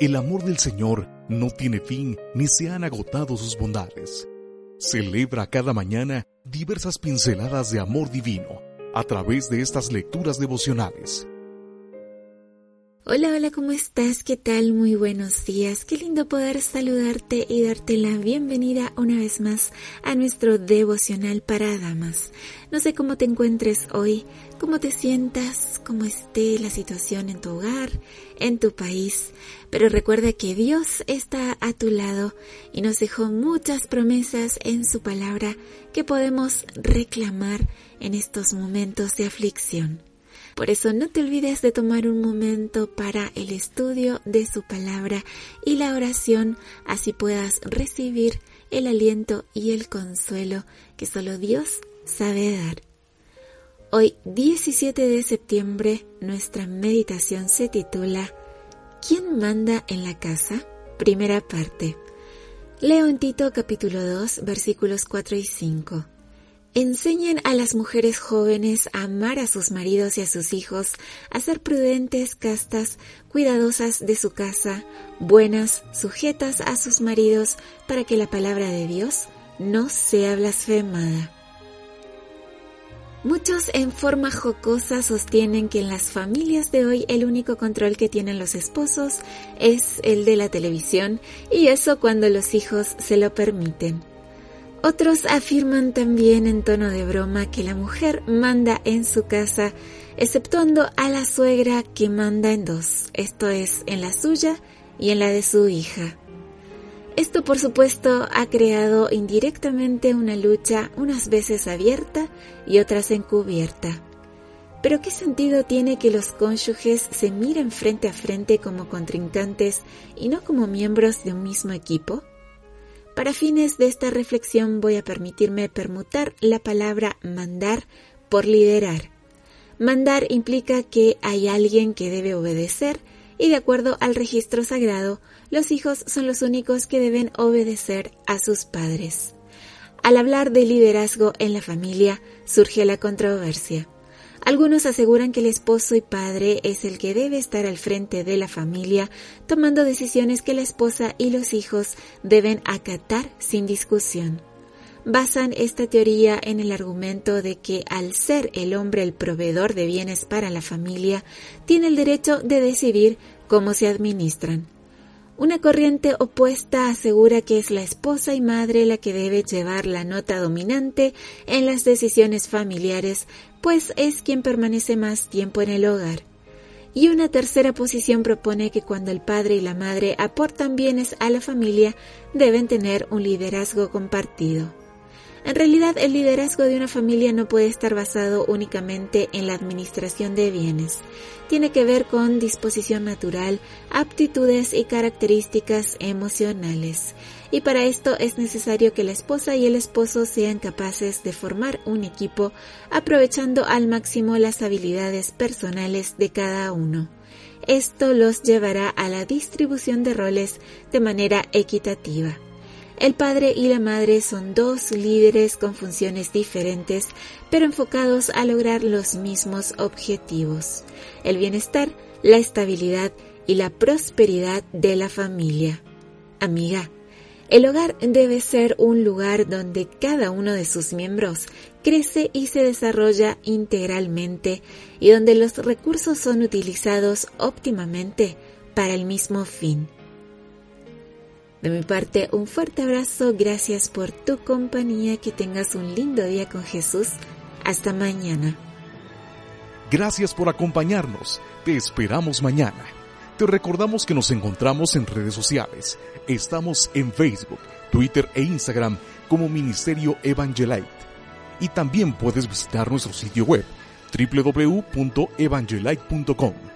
El amor del Señor no tiene fin ni se han agotado sus bondades. Celebra cada mañana diversas pinceladas de amor divino a través de estas lecturas devocionales. Hola, ¿cómo estás? ¿Qué tal? Muy buenos días. Qué lindo poder saludarte y darte la bienvenida una vez más a nuestro devocional para damas. No sé cómo te encuentres hoy, cómo te sientas, cómo esté la situación en tu hogar, en tu país, pero recuerda que Dios está a tu lado y nos dejó muchas promesas en su palabra que podemos reclamar en estos momentos de aflicción. Por eso no te olvides de tomar un momento para el estudio de su palabra y la oración, así puedas recibir el aliento y el consuelo que solo Dios sabe dar. Hoy, 17 de septiembre, nuestra meditación se titula ¿Quién manda en la casa? Primera parte. Leo en Tito capítulo 2, versículos 4 y 5. Enseñen a las mujeres jóvenes a amar a sus maridos y a sus hijos, a ser prudentes, castas, cuidadosas de su casa, buenas, sujetas a sus maridos, para que la palabra de Dios no sea blasfemada. Muchos en forma jocosa sostienen que en las familias de hoy el único control que tienen los esposos es el de la televisión, y eso cuando los hijos se lo permiten. Otros afirman también en tono de broma que la mujer manda en su casa, exceptuando a la suegra que manda en dos, esto es, en la suya y en la de su hija. Esto, por supuesto, ha creado indirectamente una lucha, unas veces abierta y otras encubierta. ¿Pero qué sentido tiene que los cónyuges se miren frente a frente como contrincantes y no como miembros de un mismo equipo? Para fines de esta reflexión voy a permitirme permutar la palabra mandar por liderar. Mandar implica que hay alguien que debe obedecer y de acuerdo al registro sagrado, los hijos son los únicos que deben obedecer a sus padres. Al hablar de liderazgo en la familia surge la controversia. Algunos aseguran que el esposo y padre es el que debe estar al frente de la familia, tomando decisiones que la esposa y los hijos deben acatar sin discusión. Basan esta teoría en el argumento de que al ser el hombre el proveedor de bienes para la familia, tiene el derecho de decidir cómo se administran. Una corriente opuesta asegura que es la esposa y madre la que debe llevar la nota dominante en las decisiones familiares, pues es quien permanece más tiempo en el hogar. Y una tercera posición propone que cuando el padre y la madre aportan bienes a la familia, deben tener un liderazgo compartido. En realidad, el liderazgo de una familia no puede estar basado únicamente en la administración de bienes. Tiene que ver con disposición natural, aptitudes y características emocionales. Y para esto es necesario que la esposa y el esposo sean capaces de formar un equipo, aprovechando al máximo las habilidades personales de cada uno. Esto los llevará a la distribución de roles de manera equitativa. El padre y la madre son dos líderes con funciones diferentes, pero enfocados a lograr los mismos objetivos: el bienestar, la estabilidad y la prosperidad de la familia. Amiga, el hogar debe ser un lugar donde cada uno de sus miembros crece y se desarrolla integralmente y donde los recursos son utilizados óptimamente para el mismo fin. De mi parte, un fuerte abrazo, gracias por tu compañía, que tengas un lindo día con Jesús. Hasta mañana. Gracias por acompañarnos, te esperamos mañana. Te recordamos que nos encontramos en redes sociales. Estamos en Facebook, Twitter e Instagram como Ministerio Evangelite. Y también puedes visitar nuestro sitio web www.evangelite.com.